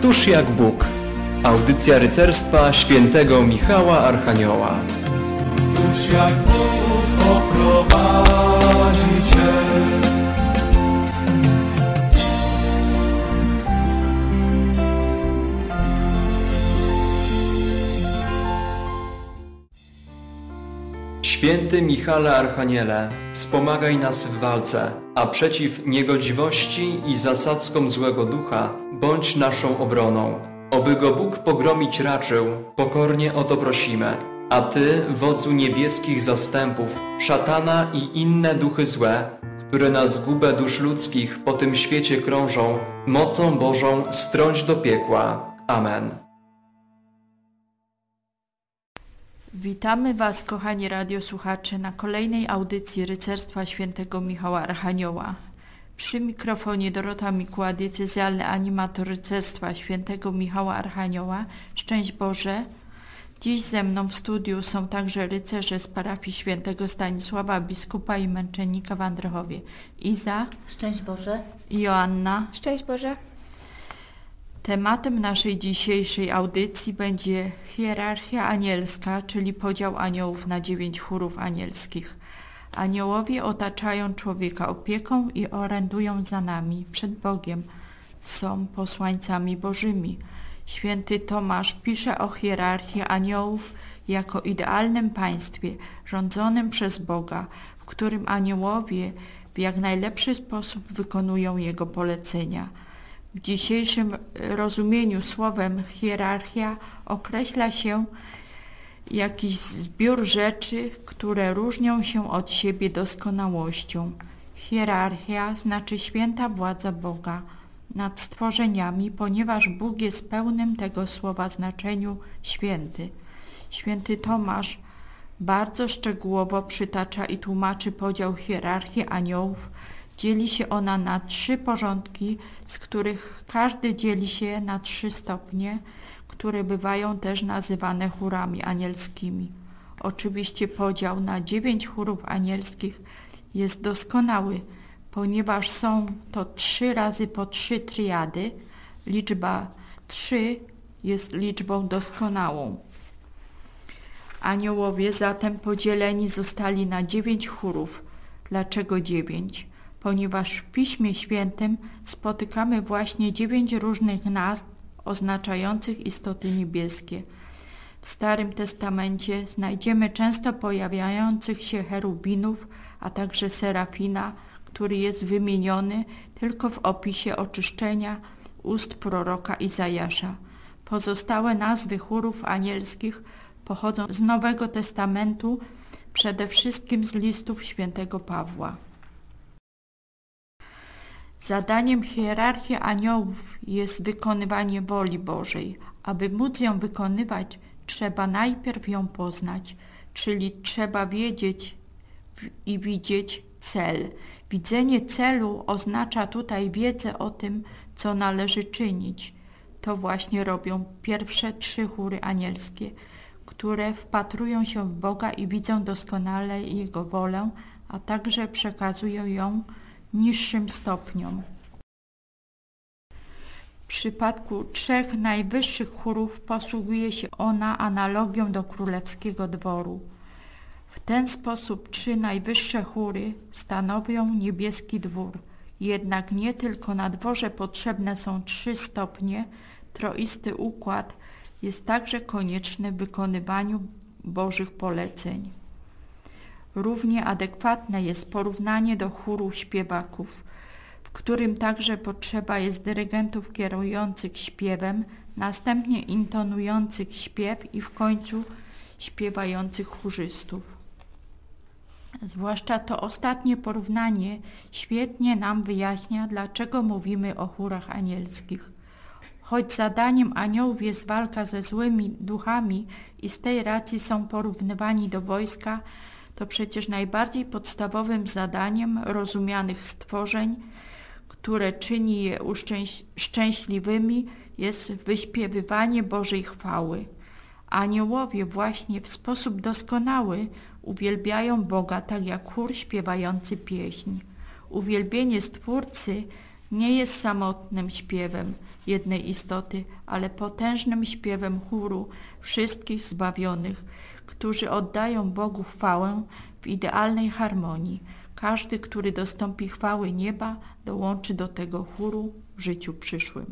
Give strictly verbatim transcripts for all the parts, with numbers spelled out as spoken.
Któż jak Bóg? Audycja rycerstwa świętego Michała Archanioła. Któż jak Bóg poprowadzi Cię? Święty Michale Archaniele, wspomagaj nas w walce, a przeciw niegodziwości i zasadzkom złego ducha bądź naszą obroną. Oby go Bóg pogromić raczył, pokornie o to prosimy. A Ty, wodzu niebieskich zastępów, szatana i inne duchy złe, które na zgubę dusz ludzkich po tym świecie krążą, mocą Bożą strąć do piekła. Amen. Witamy Was, kochani radiosłuchacze, na kolejnej audycji Rycerstwa Świętego Michała Archanioła. Przy mikrofonie Dorota Mikuła, diecezjalny animator Rycerstwa Świętego Michała Archanioła. Szczęść Boże! Dziś ze mną w studiu są także rycerze z parafii Świętego Stanisława, biskupa i męczennika w Andrychowie. Iza. Szczęść Boże. I Joanna. Szczęść Boże. Tematem naszej dzisiejszej audycji będzie hierarchia anielska, czyli podział aniołów na dziewięć chórów anielskich. Aniołowie otaczają człowieka opieką i orędują za nami, przed Bogiem. Są posłańcami bożymi. Święty Tomasz pisze o hierarchii aniołów jako idealnym państwie rządzonym przez Boga, w którym aniołowie w jak najlepszy sposób wykonują Jego polecenia. W dzisiejszym rozumieniu słowem hierarchia określa się jakiś zbiór rzeczy, które różnią się od siebie doskonałością. Hierarchia znaczy święta władza Boga nad stworzeniami, ponieważ Bóg jest pełnym tego słowa znaczeniu święty. Święty Tomasz bardzo szczegółowo przytacza i tłumaczy podział hierarchii aniołów. Dzieli się ona na trzy porządki, z których każdy dzieli się na trzy stopnie, które bywają też nazywane chórami anielskimi. Oczywiście podział na dziewięć chórów anielskich jest doskonały, ponieważ są to trzy razy po trzy triady. Liczba trzy jest liczbą doskonałą. Aniołowie zatem podzieleni zostali na dziewięć chórów. Dlaczego dziewięć? Ponieważ w Piśmie Świętym spotykamy właśnie dziewięć różnych nazw oznaczających istoty niebieskie. W Starym Testamencie znajdziemy często pojawiających się cherubinów, a także serafina, który jest wymieniony tylko w opisie oczyszczenia ust proroka Izajasza. Pozostałe nazwy chórów anielskich pochodzą z Nowego Testamentu, przede wszystkim z listów świętego Pawła. Zadaniem hierarchii aniołów jest wykonywanie woli Bożej. Aby móc ją wykonywać, trzeba najpierw ją poznać, czyli trzeba wiedzieć i widzieć cel. Widzenie celu oznacza tutaj wiedzę o tym, co należy czynić. To właśnie robią pierwsze trzy chóry anielskie, które wpatrują się w Boga i widzą doskonale Jego wolę, a także przekazują ją niższym stopniom. W przypadku trzech najwyższych chórów posługuje się ona analogią do królewskiego dworu. W ten sposób trzy najwyższe chóry stanowią niebieski dwór. Jednak nie tylko na dworze potrzebne są trzy stopnie, troisty układ jest także konieczny w wykonywaniu Bożych poleceń. Równie adekwatne jest porównanie do chóru śpiewaków, w którym także potrzeba jest dyrygentów kierujących śpiewem, następnie intonujących śpiew i w końcu śpiewających chórzystów. Zwłaszcza to ostatnie porównanie świetnie nam wyjaśnia, dlaczego mówimy o chórach anielskich. Choć zadaniem aniołów jest walka ze złymi duchami i z tej racji są porównywani do wojska, to przecież najbardziej podstawowym zadaniem rozumianych stworzeń, które czyni je uszczęś- szczęśliwymi, jest wyśpiewywanie Bożej chwały. Aniołowie właśnie w sposób doskonały uwielbiają Boga, tak jak chór śpiewający pieśń. Uwielbienie Stwórcy nie jest samotnym śpiewem jednej istoty, ale potężnym śpiewem chóru wszystkich zbawionych, którzy oddają Bogu chwałę w idealnej harmonii. Każdy, który dostąpi chwały nieba, dołączy do tego chóru w życiu przyszłym.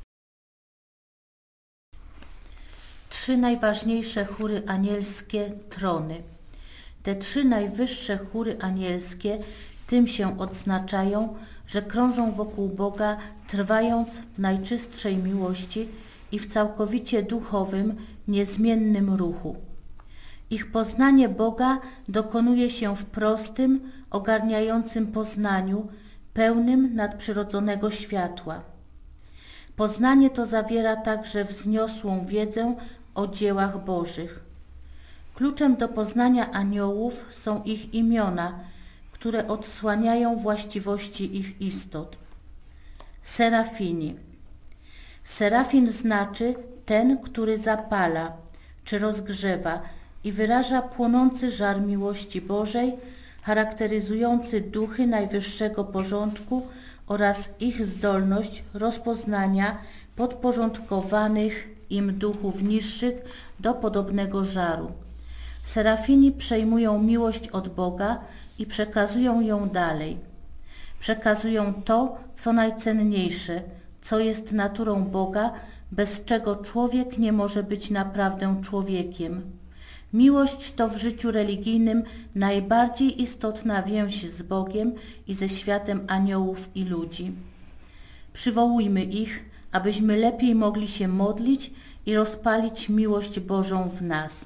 Trzy najważniejsze chóry anielskie, trony. Te trzy najwyższe chóry anielskie tym się odznaczają, że krążą wokół Boga, trwając w najczystszej miłości i w całkowicie duchowym, niezmiennym ruchu. Ich poznanie Boga dokonuje się w prostym, ogarniającym poznaniu, pełnym nadprzyrodzonego światła. Poznanie to zawiera także wzniosłą wiedzę o dziełach Bożych. Kluczem do poznania aniołów są ich imiona, które odsłaniają właściwości ich istot. Serafini. Serafin znaczy ten, który zapala czy rozgrzewa i wyraża płonący żar miłości Bożej, charakteryzujący duchy najwyższego porządku oraz ich zdolność rozpoznania podporządkowanych im duchów niższych do podobnego żaru. Serafini przejmują miłość od Boga i przekazują ją dalej. Przekazują to, co najcenniejsze, co jest naturą Boga, bez czego człowiek nie może być naprawdę człowiekiem. Miłość to w życiu religijnym najbardziej istotna więź z Bogiem i ze światem aniołów i ludzi. Przywołujmy ich, abyśmy lepiej mogli się modlić i rozpalić miłość Bożą w nas.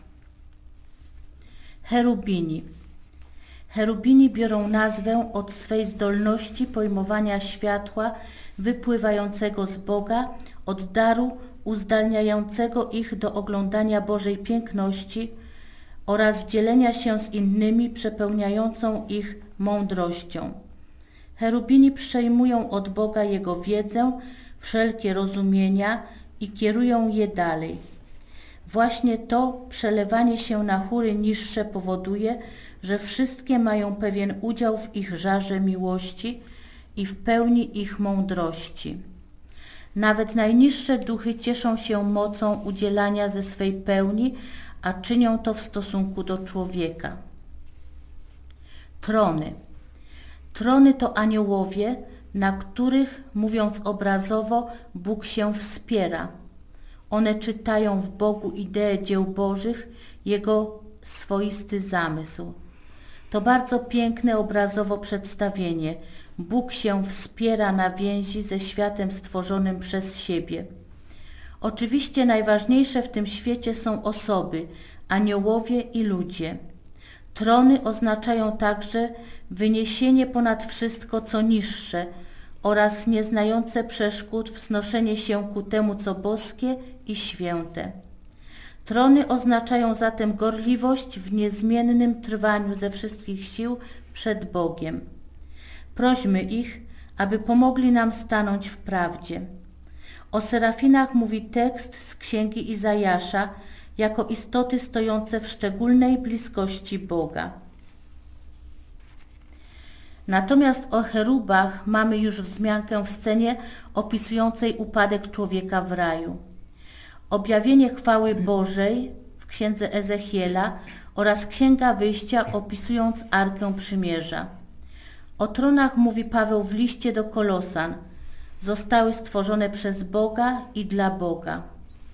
Cherubini. Cherubini biorą nazwę od swej zdolności pojmowania światła wypływającego z Boga, od daru uzdalniającego ich do oglądania Bożej piękności oraz dzielenia się z innymi przepełniającą ich mądrością. Cherubini przejmują od Boga Jego wiedzę, wszelkie rozumienia i kierują je dalej. Właśnie to przelewanie się na chóry niższe powoduje, że wszystkie mają pewien udział w ich żarze miłości i w pełni ich mądrości. Nawet najniższe duchy cieszą się mocą udzielania ze swej pełni, a czynią to w stosunku do człowieka. Trony. Trony to aniołowie, na których, mówiąc obrazowo, Bóg się wspiera. One czytają w Bogu ideę dzieł Bożych, Jego swoisty zamysł. To bardzo piękne obrazowo przedstawienie. Bóg się wspiera na więzi ze światem stworzonym przez siebie. Oczywiście najważniejsze w tym świecie są osoby, aniołowie i ludzie. Trony oznaczają także wyniesienie ponad wszystko, co niższe oraz nieznające przeszkód wznoszenie się ku temu, co boskie i święte. Trony oznaczają zatem gorliwość w niezmiennym trwaniu ze wszystkich sił przed Bogiem. Prośmy ich, aby pomogli nam stanąć w prawdzie. O serafinach mówi tekst z księgi Izajasza jako istoty stojące w szczególnej bliskości Boga. Natomiast o cherubach mamy już wzmiankę w scenie opisującej upadek człowieka w raju. Objawienie chwały Bożej w księdze Ezechiela oraz Księga Wyjścia opisując Arkę Przymierza. O tronach mówi Paweł w liście do Kolosan. Zostały stworzone przez Boga i dla Boga.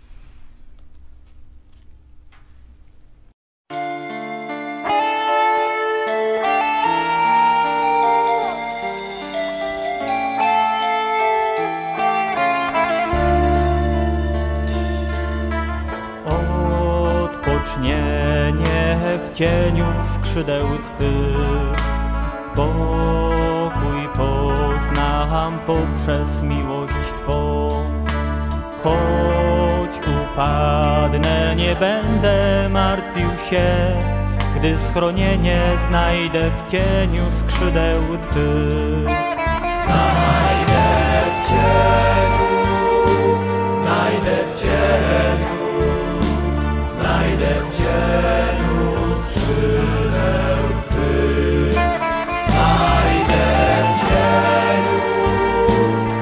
Odpocznienie w cieniu skrzydeł Twych, pokój poznam poprzez miłość Twą. Choć upadnę, nie będę martwił się, gdy schronienie znajdę w cieniu skrzydeł Twych. Znajdę w cieniu, znajdę w cieniu, znajdę w cieniu skrzydeł Twych. Znajdę w cieniu,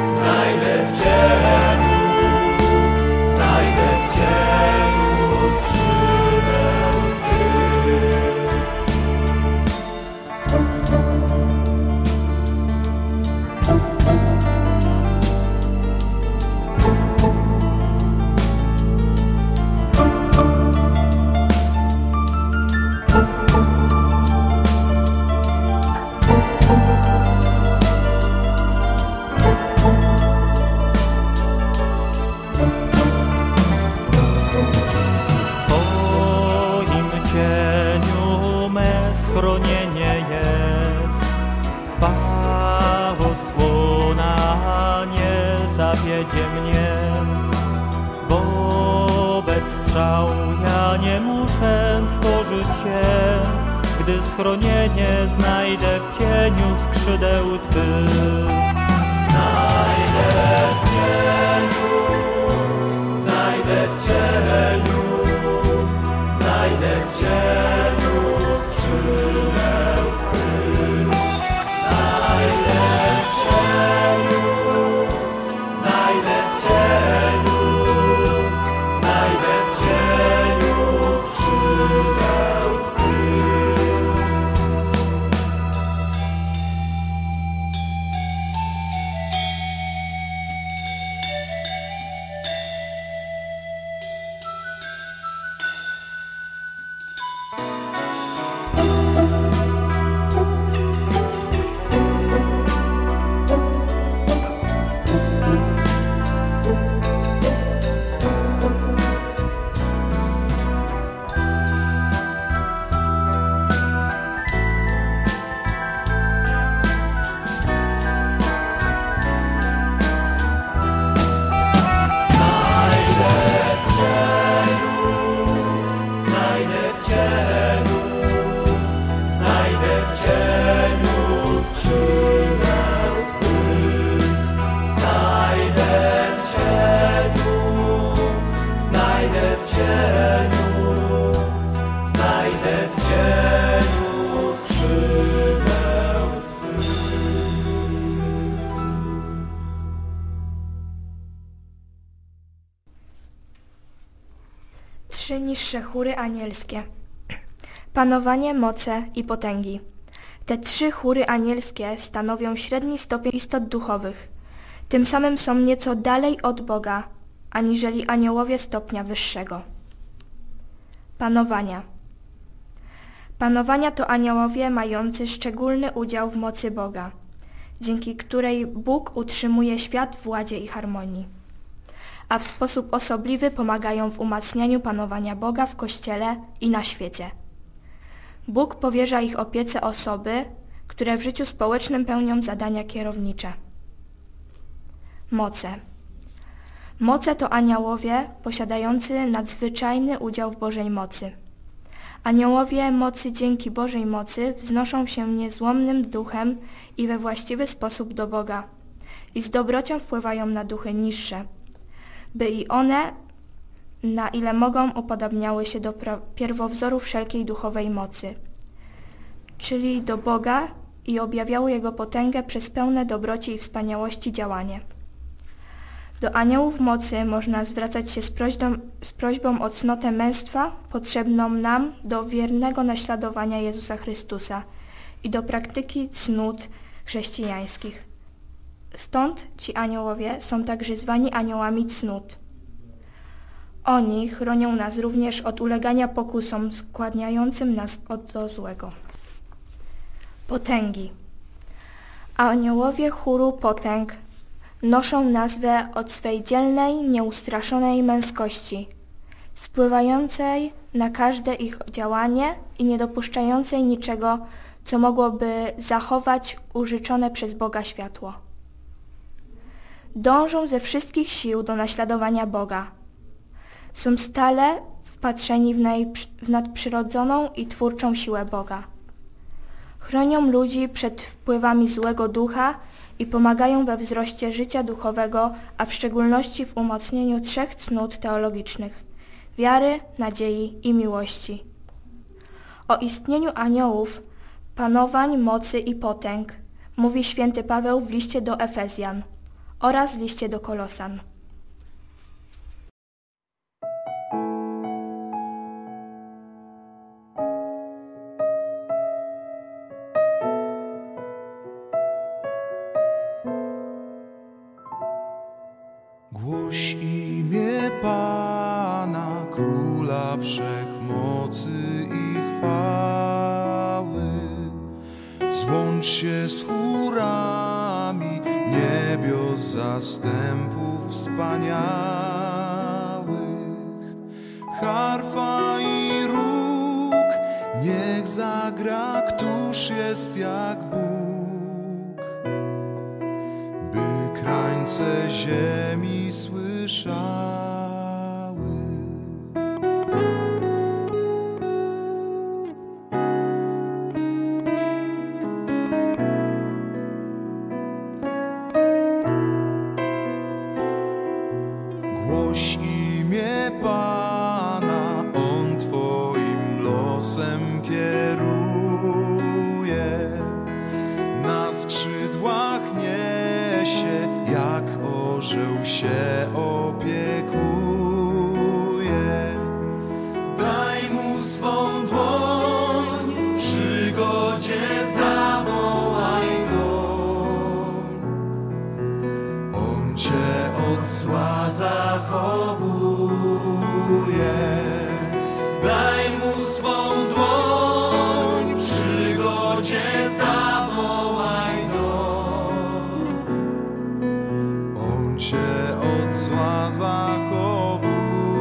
schronienie jest. Twa osłona nie zawiedzie mnie. Wobec strzał ja nie muszę tworzyć się, gdy schronienie znajdę w cieniu skrzydeł Twych. Znajdę w cieniu, znajdę w cieniu, znajdę w cieniu skrzydeł Twych. Znajdę w cieniu, znajdę w cieniu, znajdę w cieniu skrzydeł Twych. Trzy niższe chóry anielskie. Panowanie, moce i potęgi. Te trzy chóry anielskie stanowią średni stopień istot duchowych. Tym samym są nieco dalej od Boga, aniżeli aniołowie stopnia wyższego. Panowania. Panowania to aniołowie mający szczególny udział w mocy Boga, dzięki której Bóg utrzymuje świat w władzie i harmonii, a w sposób osobliwy pomagają w umacnianiu panowania Boga w Kościele i na świecie. Bóg powierza ich opiece osoby, które w życiu społecznym pełnią zadania kierownicze. Moce. Moce to aniołowie posiadający nadzwyczajny udział w Bożej mocy. Aniołowie mocy dzięki Bożej mocy wznoszą się niezłomnym duchem i we właściwy sposób do Boga i z dobrocią wpływają na duchy niższe, by i one, na ile mogą, upodabniały się do pierwowzoru wszelkiej duchowej mocy, czyli do Boga, i objawiały Jego potęgę przez pełne dobroci i wspaniałości działanie. Do aniołów mocy można zwracać się z prośbą, z prośbą o cnotę męstwa potrzebną nam do wiernego naśladowania Jezusa Chrystusa i do praktyki cnót chrześcijańskich. Stąd ci aniołowie są także zwani aniołami cnót. Oni chronią nas również od ulegania pokusom skłaniającym nas do złego. Potęgi. Aniołowie chóru potęg noszą nazwę od swej dzielnej, nieustraszonej męskości, spływającej na każde ich działanie i niedopuszczającej niczego, co mogłoby zachować użyczone przez Boga światło. Dążą ze wszystkich sił do naśladowania Boga. Są stale wpatrzeni w, najprzy- w nadprzyrodzoną i twórczą siłę Boga. Chronią ludzi przed wpływami złego ducha i pomagają we wzroście życia duchowego, a w szczególności w umocnieniu trzech cnót teologicznych – wiary, nadziei i miłości. O istnieniu aniołów, panowań, mocy i potęg mówi święty Paweł w liście do Efezjan oraz liście do Kolosan. Głoś imię Pana, Króla Wszechmocy i chwały. Złącz się z chórami niebios zastępów wspaniałych. Harfa i róg niech zagra, któż jest jak Bóg, by krańce ziemi słyszały. Głoś imię Pana, On Twoim losem kieruje, na skrzydłach niesie, jak orzeł się opiekuje. Daj Mu swą dłoń, w przygodzie zawołaj Go. On Cię od zła zachowuje. Daj Mu swą dłoń, w przygodzie zawołaj Go. On Cię od zła zachowuje.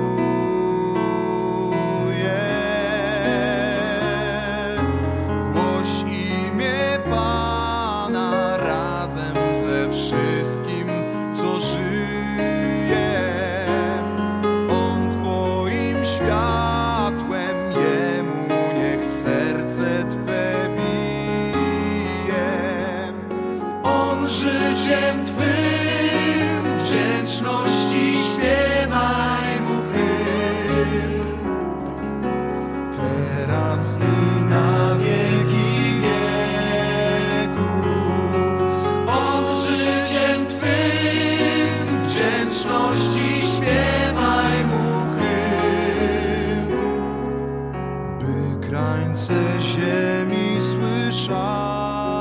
Głoś imię Pana razem ze wszystkim, co żyje. On Twoim światłem, Jemu niech serce Twe bije. On życiem Twym wdzięczności śpiewaj Mu hymn, teraz i na wieki wieków. On życiem Twym wdzięczności śpiewaj Mu hymn, by krańce ziemi słyszały.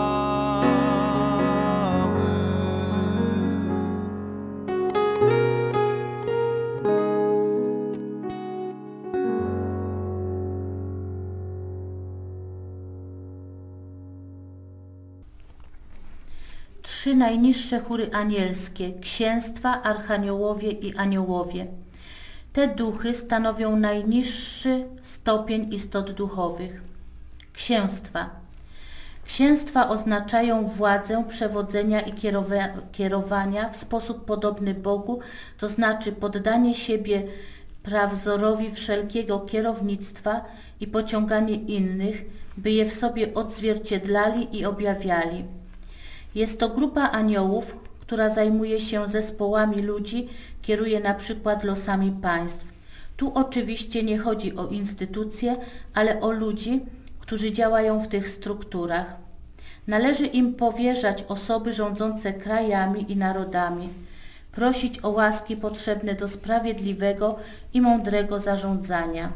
Trzy najniższe chóry anielskie, księstwa, archaniołowie i aniołowie. Te duchy stanowią najniższy stopień istot duchowych. Księstwa. Księstwa oznaczają władzę przewodzenia i kierowa- kierowania w sposób podobny Bogu, to znaczy poddanie siebie prawzorowi wszelkiego kierownictwa i pociąganie innych, by je w sobie odzwierciedlali i objawiali. Jest to grupa aniołów, która zajmuje się zespołami ludzi, kieruje na przykład losami państw. Tu oczywiście nie chodzi o instytucje, ale o ludzi, którzy działają w tych strukturach. Należy im powierzać osoby rządzące krajami i narodami, prosić o łaski potrzebne do sprawiedliwego i mądrego zarządzania.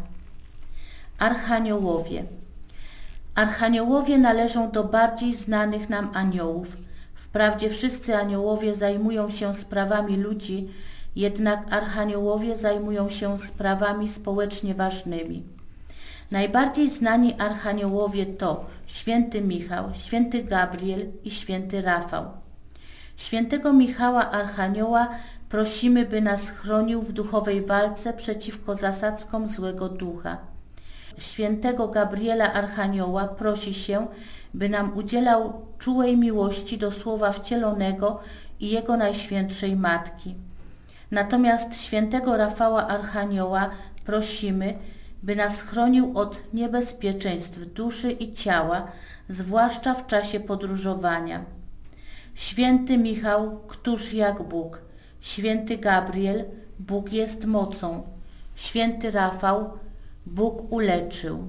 Archaniołowie. Archaniołowie należą do bardziej znanych nam aniołów. Wprawdzie wszyscy aniołowie zajmują się sprawami ludzi, jednak archaniołowie zajmują się sprawami społecznie ważnymi. Najbardziej znani archaniołowie to święty Michał, święty Gabriel i święty Rafał. Świętego Michała Archanioła prosimy, by nas chronił w duchowej walce przeciwko zasadzkom złego ducha. Świętego Gabriela Archanioła prosi się, by nam udzielał czułej miłości do Słowa Wcielonego i Jego Najświętszej Matki. Natomiast świętego Rafała Archanioła prosimy, by nas chronił od niebezpieczeństw duszy i ciała, zwłaszcza w czasie podróżowania. Święty Michał, któż jak Bóg. Święty Gabriel, Bóg jest mocą. Święty Rafał, Bóg uleczył.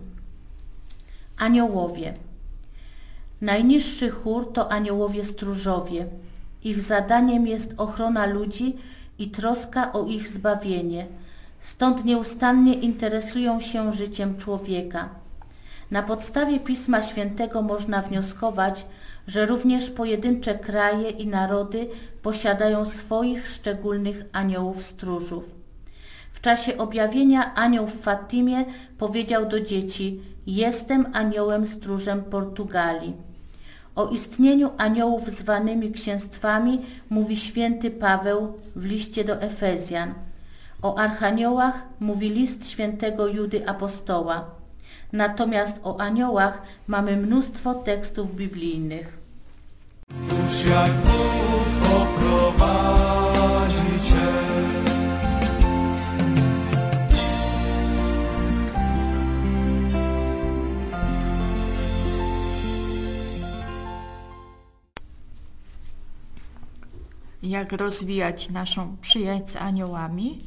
Aniołowie. Najniższy chór to aniołowie stróżowie. Ich zadaniem jest ochrona ludzi i troska o ich zbawienie. Stąd nieustannie interesują się życiem człowieka. Na podstawie Pisma Świętego można wnioskować, że również pojedyncze kraje i narody posiadają swoich szczególnych aniołów stróżów. W czasie objawienia anioł w Fatimie powiedział do dzieci: jestem aniołem stróżem Portugalii. O istnieniu aniołów zwanymi księstwami mówi święty Paweł w liście do Efezjan. O archaniołach mówi list świętego Judy Apostoła. Natomiast o aniołach mamy mnóstwo tekstów biblijnych. Już jak Bóg poprowadzi Cię. Jak rozwijać naszą przyjaźń z aniołami?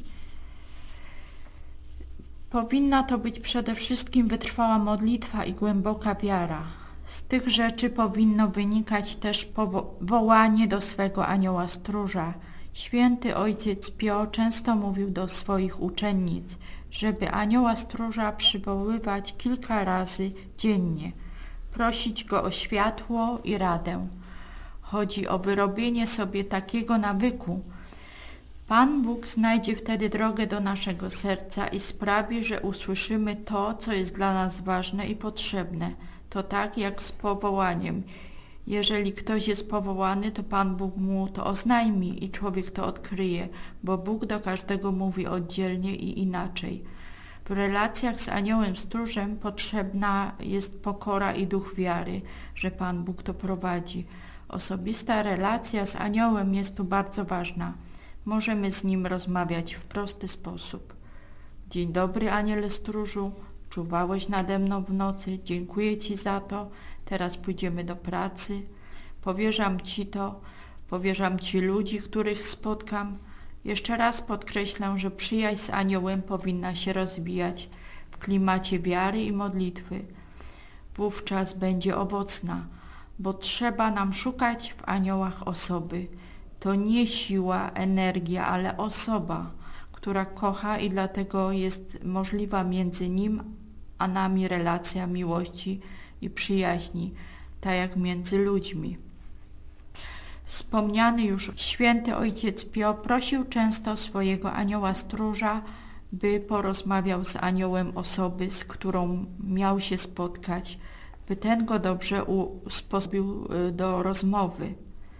Powinna to być przede wszystkim wytrwała modlitwa i głęboka wiara. Z tych rzeczy powinno wynikać też powołanie do swego anioła stróża. Święty ojciec Pio często mówił do swoich uczennic, żeby anioła stróża przywoływać kilka razy dziennie, prosić go o światło i radę. Chodzi o wyrobienie sobie takiego nawyku. Pan Bóg znajdzie wtedy drogę do naszego serca i sprawi, że usłyszymy to, co jest dla nas ważne i potrzebne. To tak jak z powołaniem. Jeżeli ktoś jest powołany, to Pan Bóg mu to oznajmi i człowiek to odkryje, bo Bóg do każdego mówi oddzielnie i inaczej. W relacjach z aniołem stróżem potrzebna jest pokora i duch wiary, że Pan Bóg to prowadzi. Osobista relacja z aniołem jest tu bardzo ważna. Możemy z nim rozmawiać w prosty sposób. Dzień dobry, aniele stróżu, czuwałeś nade mną w nocy, dziękuję Ci za to, teraz pójdziemy do pracy, powierzam Ci to, powierzam Ci ludzi, których spotkam. Jeszcze raz podkreślę, że przyjaźń z aniołem powinna się rozwijać w klimacie wiary i modlitwy. Wówczas będzie owocna, bo trzeba nam szukać w aniołach osoby. To nie siła, energia, ale osoba, która kocha i dlatego jest możliwa między nim a nami relacja miłości i przyjaźni, tak jak między ludźmi. Wspomniany już święty ojciec Pio prosił często swojego anioła stróża, by porozmawiał z aniołem osoby, z którą miał się spotkać, by ten go dobrze usposobił do rozmowy.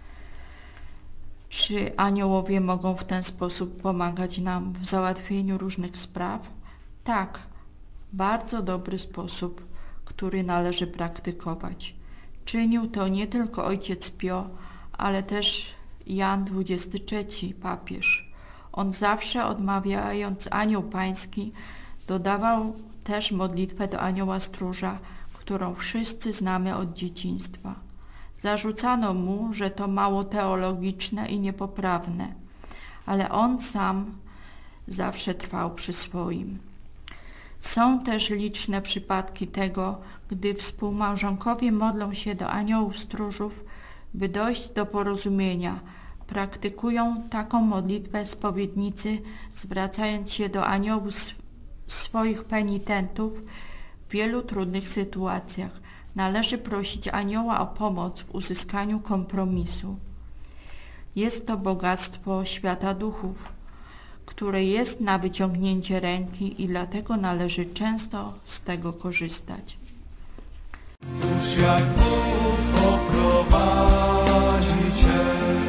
Czy aniołowie mogą w ten sposób pomagać nam w załatwieniu różnych spraw? Tak, bardzo dobry sposób, który należy praktykować. Czynił to nie tylko ojciec Pio, ale też Jan dwudziesty trzeci, papież. On zawsze, odmawiając anioł pański, dodawał też modlitwę do anioła stróża, którą wszyscy znamy od dzieciństwa. Zarzucano mu, że to mało teologiczne i niepoprawne, ale on sam zawsze trwał przy swoim. Są też liczne przypadki tego, gdy współmałżonkowie modlą się do aniołów stróżów, by dojść do porozumienia. Praktykują taką modlitwę spowiednicy, zwracając się do aniołów swoich penitentów w wielu trudnych sytuacjach. Należy prosić anioła o pomoc w uzyskaniu kompromisu. Jest to bogactwo świata duchów, które jest na wyciągnięcie ręki i dlatego należy często z tego korzystać. Już jak Bóg poprowadzi Cię.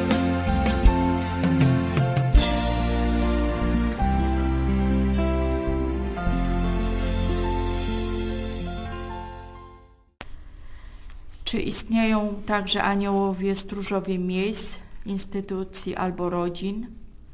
Czy istnieją także aniołowie stróżowie miejsc, instytucji albo rodzin?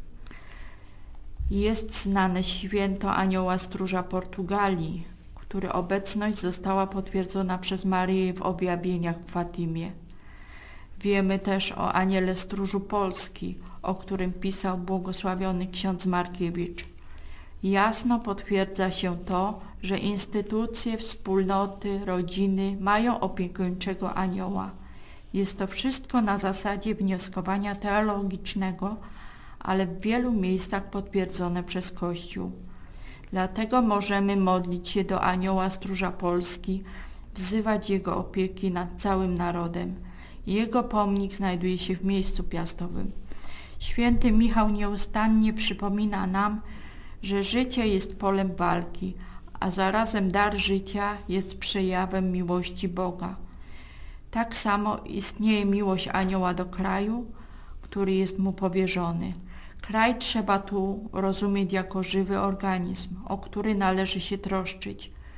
Jest znane święto anioła stróża Portugalii, której obecność została potwierdzona przez Maryję w objawieniach w Fatimie. Wiemy też o aniele stróżu Polski, o którym pisał błogosławiony ksiądz Markiewicz. Jasno potwierdza się to, że instytucje, wspólnoty, rodziny mają opiekuńczego anioła. Jest to wszystko na zasadzie wnioskowania teologicznego, ale w wielu miejscach potwierdzone przez Kościół. Dlatego możemy modlić się do anioła stróża Polski, wzywać jego opieki nad całym narodem. Jego pomnik znajduje się w miejscu piastowym. Święty Michał nieustannie przypomina nam, że życie jest polem walki, a zarazem dar życia jest przejawem miłości Boga. Tak samo istnieje miłość anioła do kraju, który jest mu powierzony. Kraj trzeba tu rozumieć jako żywy organizm, o który należy się troszczyć.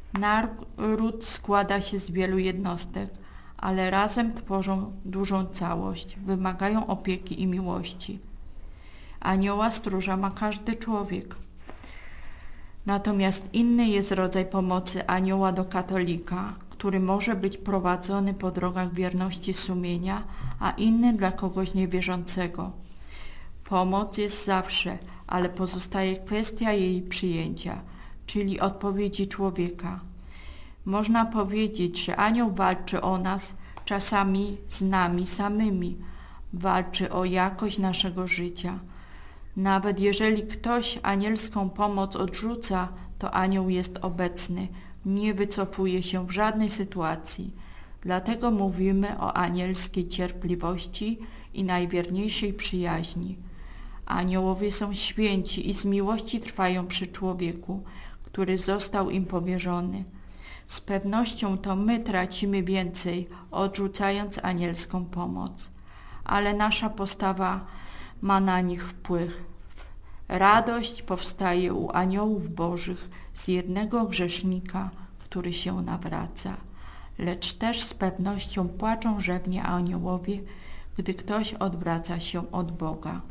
Naród składa się z wielu jednostek, ale razem tworzą dużą całość, wymagają opieki i miłości. Anioła stróża ma każdy człowiek. Natomiast inny jest rodzaj pomocy anioła do katolika, który może być prowadzony po drogach wierności sumienia, a inny dla kogoś niewierzącego. Pomoc jest zawsze, ale pozostaje kwestia jej przyjęcia, czyli odpowiedzi człowieka. Można powiedzieć, że anioł walczy o nas, czasami z nami samymi, walczy o jakość naszego życia. Nawet jeżeli ktoś anielską pomoc odrzuca, to anioł jest obecny, nie wycofuje się w żadnej sytuacji. Dlatego mówimy o anielskiej cierpliwości i najwierniejszej przyjaźni. Aniołowie są święci i z miłości trwają przy człowieku, który został im powierzony. Z pewnością to my tracimy więcej, odrzucając anielską pomoc, ale nasza postawa ma na nich wpływ. Radość powstaje u aniołów bożych z jednego grzesznika, który się nawraca, lecz też z pewnością płaczą rzewnie aniołowie, gdy ktoś odwraca się od Boga.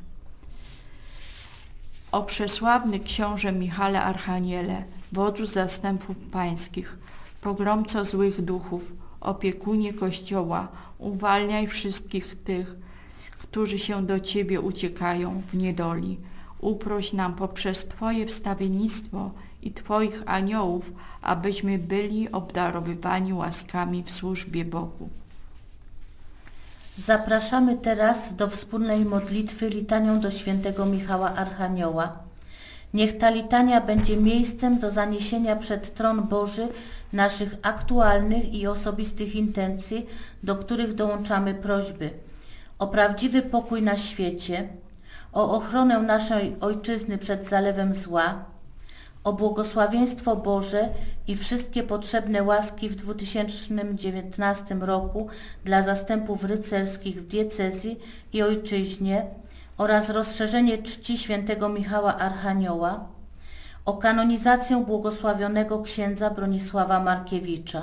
O przesławny książę Michale Archaniele, wodzu zastępów pańskich, pogromco złych duchów, opiekunie Kościoła, uwalniaj wszystkich tych, którzy się do Ciebie uciekają w niedoli. Uproś nam poprzez Twoje wstawiennictwo i Twoich aniołów, abyśmy byli obdarowywani łaskami w służbie Bogu. Zapraszamy teraz do wspólnej modlitwy litanią do świętego Michała Archanioła. Niech ta litania będzie miejscem do zaniesienia przed tron Boży naszych aktualnych i osobistych intencji, do których dołączamy prośby o prawdziwy pokój na świecie, o ochronę naszej Ojczyzny przed zalewem zła, o błogosławieństwo Boże i wszystkie potrzebne łaski w dwa tysiące dziewiętnastym roku dla zastępów rycerskich w diecezji i ojczyźnie oraz rozszerzenie czci świętego Michała Archanioła, o kanonizację błogosławionego księdza Bronisława Markiewicza.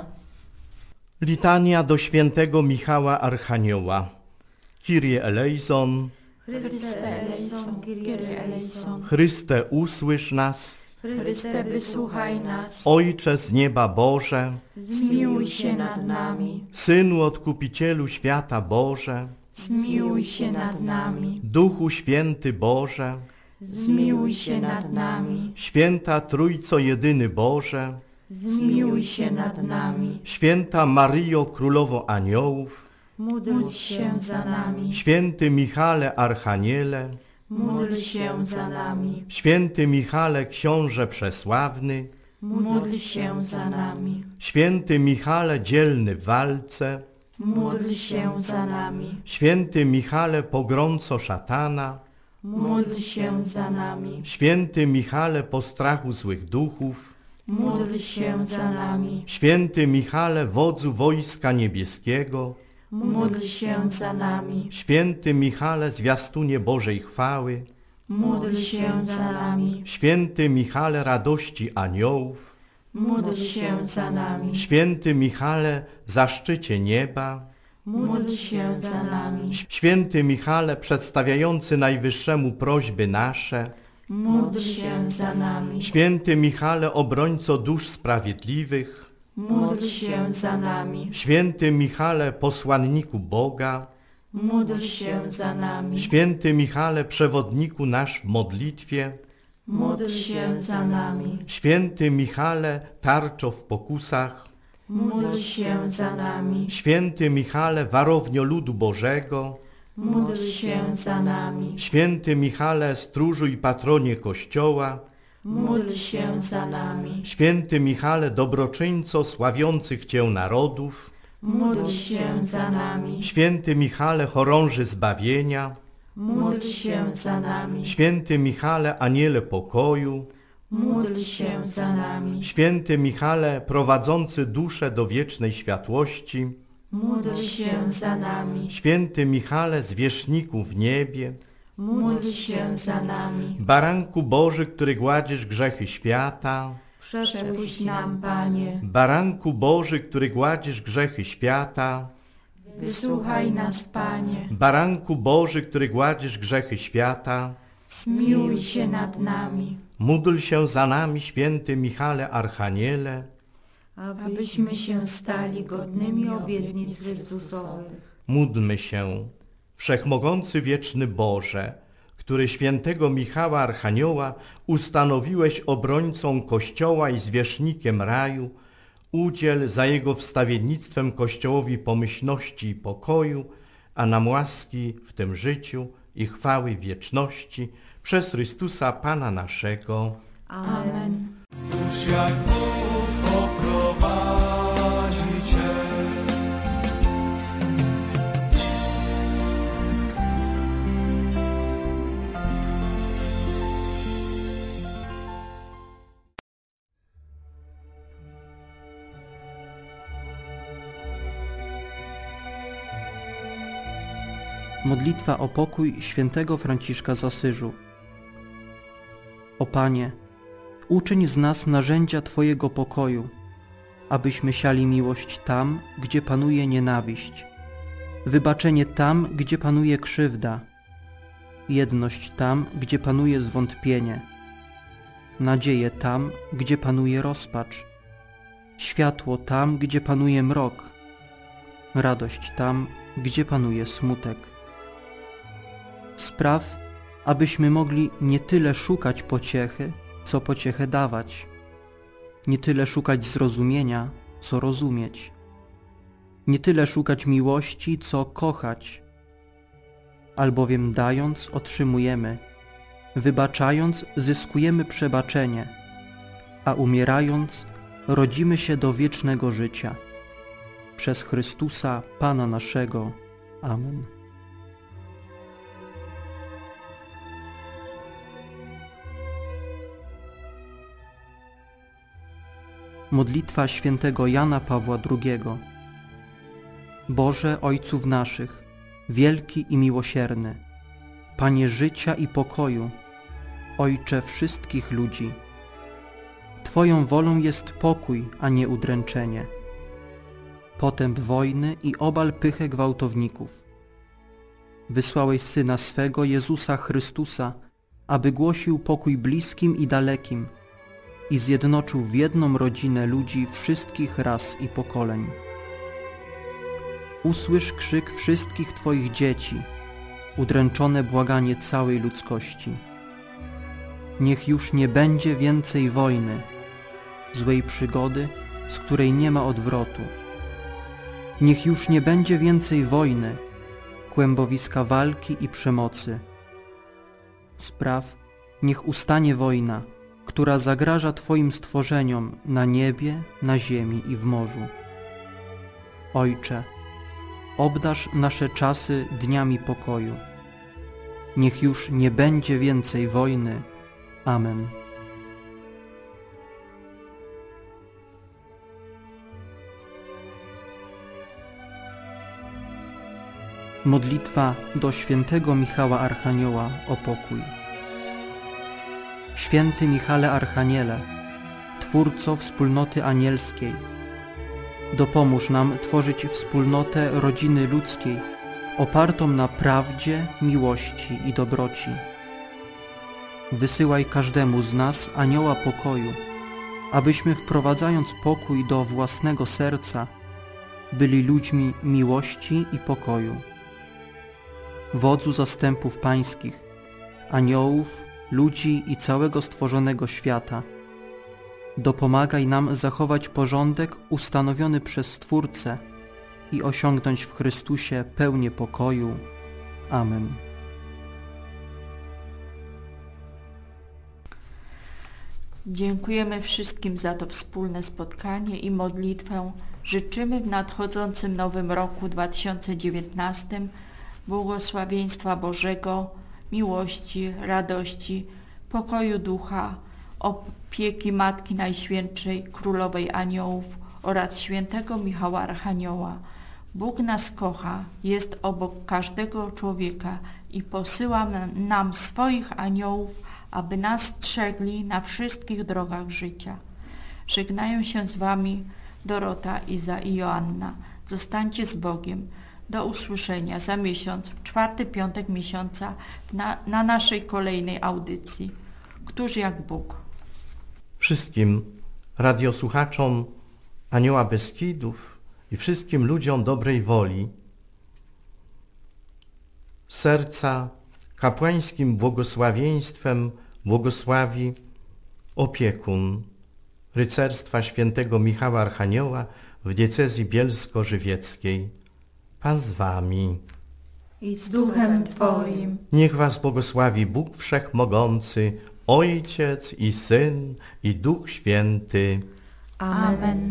Litania do świętego Michała Archanioła. Kyrie eleison, Chryste eleison, Kyrie eleison. Chryste usłysz nas, Chryste wysłuchaj nas. Ojcze z nieba Boże, Zmiłuj się nad nami. Synu Odkupicielu świata Boże, Zmiłuj się nad nami. Duchu Święty Boże, Zmiłuj się nad nami. Święta Trójco Jedyny Boże, Zmiłuj się nad nami. Święta Maryjo Królowo Aniołów, Módl się za nami. Święty Michale Archaniele, Módl się za nami. Święty Michale Książę Przesławny, Módl się za nami. Święty Michale Dzielny w walce, Módl się za nami. Święty Michale Pogromco szatana, Módl się za nami. Święty Michale Postrachu złych duchów, Módl się za nami. Święty Michale Wodzu Wojska Niebieskiego, Módl się za nami. Święty Michale Zwiastunie Bożej chwały, Módl się za nami. Święty Michale Radości Aniołów, Módl się za nami. Święty Michale Zaszczycie nieba, Módl się za nami. Święty Michale przedstawiający Najwyższemu prośby nasze, Módl się za nami. Święty Michale obrońco dusz sprawiedliwych, Módl się za nami. Święty Michale posłanniku Boga, Módl się za nami. Święty Michale przewodniku nasz w modlitwie, Módl się za nami. Święty Michale tarczo w pokusach, Módl się za nami. Święty Michale warownio ludu Bożego, Módl się za nami. Święty Michale stróżu i patronie Kościoła, Módl się za nami. Święty Michale dobroczyńco sławiących Cię narodów, Módl się za nami. Święty Michale chorąży zbawienia, Módl się za nami. Święty Michale aniele pokoju, Módl się za nami. Święty Michale prowadzący duszę do wiecznej światłości, Módl się za nami. Święty Michale zwierzchniku w niebie, Módl się za nami. Baranku Boży, który gładzisz grzechy świata, Przepuść nam, Panie. Baranku Boży, który gładzisz grzechy świata, Wysłuchaj nas, Panie. Baranku Boży, który gładzisz grzechy świata, Zmiłuj się nad nami. módl się za nami, święty Michale Archaniele, abyśmy się stali godnymi obietnic Chrystusowych. Módlmy się, Wszechmogący Wieczny Boże, który świętego Michała Archanioła ustanowiłeś obrońcą Kościoła i zwierzchnikiem raju, udziel za jego wstawiennictwem Kościołowi pomyślności i pokoju, a nam łaski w tym życiu i chwały wieczności przez Chrystusa Pana naszego. Amen. Już jak Bóg poprowadzi Cię. Modlitwa o pokój świętego Franciszka z Asyżu. O Panie, uczyń z nas narzędzia Twojego pokoju, abyśmy siali miłość tam, gdzie panuje nienawiść, wybaczenie tam, gdzie panuje krzywda, jedność tam, gdzie panuje zwątpienie, nadzieję tam, gdzie panuje rozpacz, światło tam, gdzie panuje mrok, radość tam, gdzie panuje smutek. Spraw, abyśmy mogli nie tyle szukać pociechy, co pociechę dawać, nie tyle szukać zrozumienia, co rozumieć, nie tyle szukać miłości, co kochać, albowiem dając otrzymujemy, wybaczając zyskujemy przebaczenie, a umierając rodzimy się do wiecznego życia. Przez Chrystusa Pana naszego. Amen. Modlitwa świętego Jana Pawła drugiego. Boże Ojców naszych, wielki i miłosierny, Panie życia i pokoju, Ojcze wszystkich ludzi, Twoją wolą jest pokój, a nie udręczenie, potęp wojny i obal pychę gwałtowników. Wysłałeś Syna swego, Jezusa Chrystusa, aby głosił pokój bliskim i dalekim i zjednoczył w jedną rodzinę ludzi wszystkich ras i pokoleń. Usłysz krzyk wszystkich Twoich dzieci, udręczone błaganie całej ludzkości. Niech już nie będzie więcej wojny, złej przygody, z której nie ma odwrotu. Niech już nie będzie więcej wojny, kłębowiska walki i przemocy. Spraw, niech ustanie wojna, która zagraża Twoim stworzeniom na niebie, na ziemi i w morzu. Ojcze, obdarz nasze czasy dniami pokoju. Niech już nie będzie więcej wojny. Amen. Modlitwa do świętego Michała Archanioła o pokój. Święty Michale Archaniele, Twórco wspólnoty anielskiej, dopomóż nam tworzyć wspólnotę rodziny ludzkiej opartą na prawdzie, miłości i dobroci. Wysyłaj każdemu z nas anioła pokoju, abyśmy wprowadzając pokój do własnego serca, byli ludźmi miłości i pokoju. Wodzu zastępów pańskich, aniołów, ludzi i całego stworzonego świata, dopomagaj nam zachować porządek ustanowiony przez Stwórcę i osiągnąć w Chrystusie pełnię pokoju. Amen. Dziękujemy wszystkim za to wspólne spotkanie i modlitwę. Życzymy w nadchodzącym nowym roku dwa tysiące dziewiętnastym błogosławieństwa Bożego, miłości, radości, pokoju ducha, opieki Matki Najświętszej, Królowej Aniołów oraz świętego Michała Archanioła. Bóg nas kocha, jest obok każdego człowieka i posyła nam swoich aniołów, aby nas strzegli na wszystkich drogach życia. Żegnają się z wami Dorota, Iza i Joanna. Zostańcie z Bogiem. Do usłyszenia za miesiąc, w czwarty piątek miesiąca na, na naszej kolejnej audycji. Któż jak Bóg. Wszystkim radiosłuchaczom Anioła Beskidów i wszystkim ludziom dobrej woli serca kapłańskim błogosławieństwem błogosławi opiekun rycerstwa świętego Michała Archanioła w diecezji bielsko-żywieckiej. Pan z wami. I z duchem Twoim. Niech was błogosławi Bóg Wszechmogący, Ojciec i Syn i Duch Święty. Amen.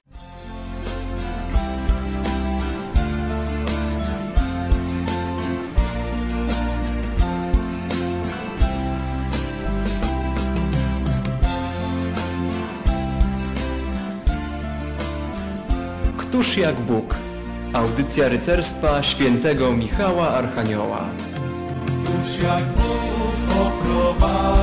Któż jak Bóg? Audycja rycerstwa świętego Michała Archanioła. Któż jak Bóg poprowadzi.